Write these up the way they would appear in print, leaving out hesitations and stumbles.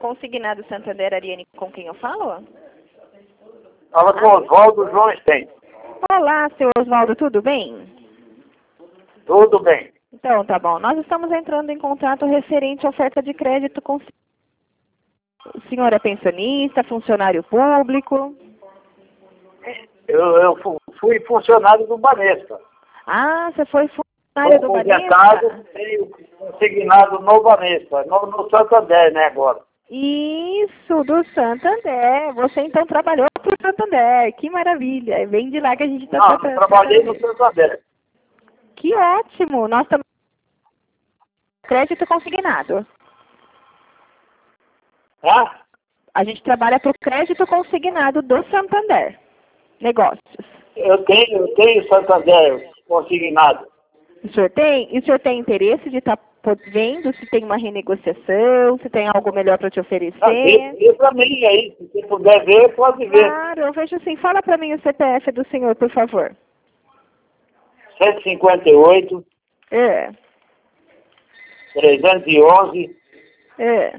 Consignado Santander, Ariane, com quem eu falo? Fala com o Oswaldo João Stein. Olá, seu Oswaldo, tudo bem? Tudo bem. Então, tá bom. Nós estamos entrando em contato referente à oferta de crédito com... O senhor é pensionista, funcionário público? Eu fui funcionário do Banespa. Ah, você foi funcionário do aposentado, Banespa? tenho consignado no Banespa, no Santander, né, agora. Isso, do Santander. Você então trabalhou para o Santander. Que maravilha. Vem de lá que a gente está Não, eu trabalhei no Santander. Que ótimo. Nós também crédito consignado. Hã? A gente trabalha para o crédito consignado do Santander. Negócios. Eu tenho Santander consignado. O senhor tem? E o senhor tem interesse de estar vendo se tem uma renegociação, se tem algo melhor para te oferecer? Vê pra mim aí, se você puder ver, pode ver. Claro, eu vejo assim. Fala para mim o CPF do senhor, por favor. 158, É. 311, É.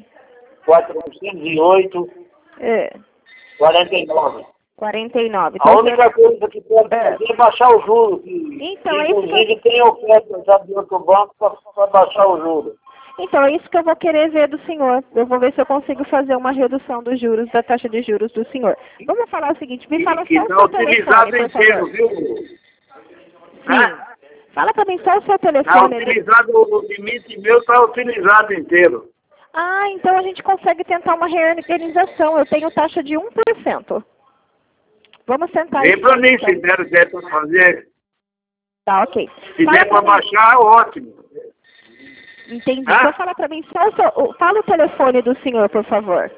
408, É. 49. 49. A Então, única coisa que pode fazer é baixar o juro. Então, é isso Inclusive, tem oferta já de outro banco para baixar o juro. Então, é isso que eu vou querer ver do senhor. Eu vou ver se eu consigo fazer uma redução dos juros, da taxa de juros do senhor. Vamos falar o seguinte, me fala só o seu telefone, por favor. Viu? Sim. Fala para mim só o seu Está telefone. utilizado, o limite meu está utilizado inteiro. Ah, então a gente consegue tentar uma reorganização. Eu tenho taxa de 1%. Vamos tentar Vem isso. para mim, Então. se der para fazer. Tá, ok. Se Fala der para pra mim. baixar, ótimo. Entendi. Ah? Então fala para mim só o seu... Fala o telefone do senhor, por favor.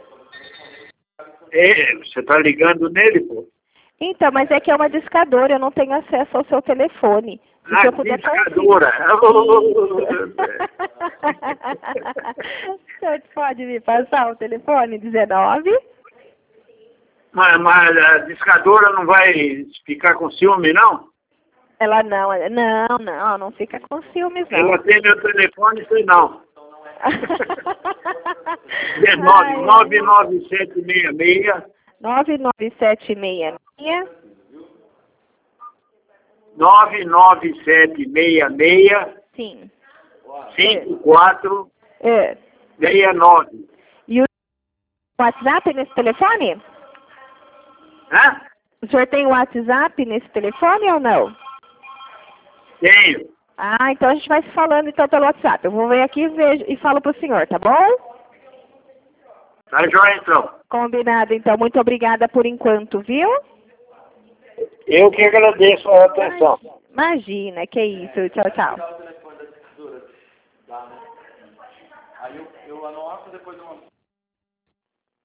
Você está ligando nele, pô? Então, mas é que é uma discadora, eu não tenho acesso ao seu telefone. Se eu puder discadora. O senhor pode me passar o telefone? 19? Mas a discadora não vai ficar com ciúme, não? Ela não fica com ciúmes, não. Ela tem meu telefone, sei não. 19 99766 99766 99766 Sim. 5469. E o WhatsApp nesse telefone? Hã? O senhor tem o WhatsApp nesse telefone ou não? Tenho. Ah, então a gente vai se falando então pelo WhatsApp. Eu vou ver aqui e falo pro senhor, tá bom? Tá joia, então. Combinado, então. Muito obrigada por enquanto, viu? Eu que agradeço a atenção. Imagina, que isso. Tchau, tchau. Aí eu anoto, depois eu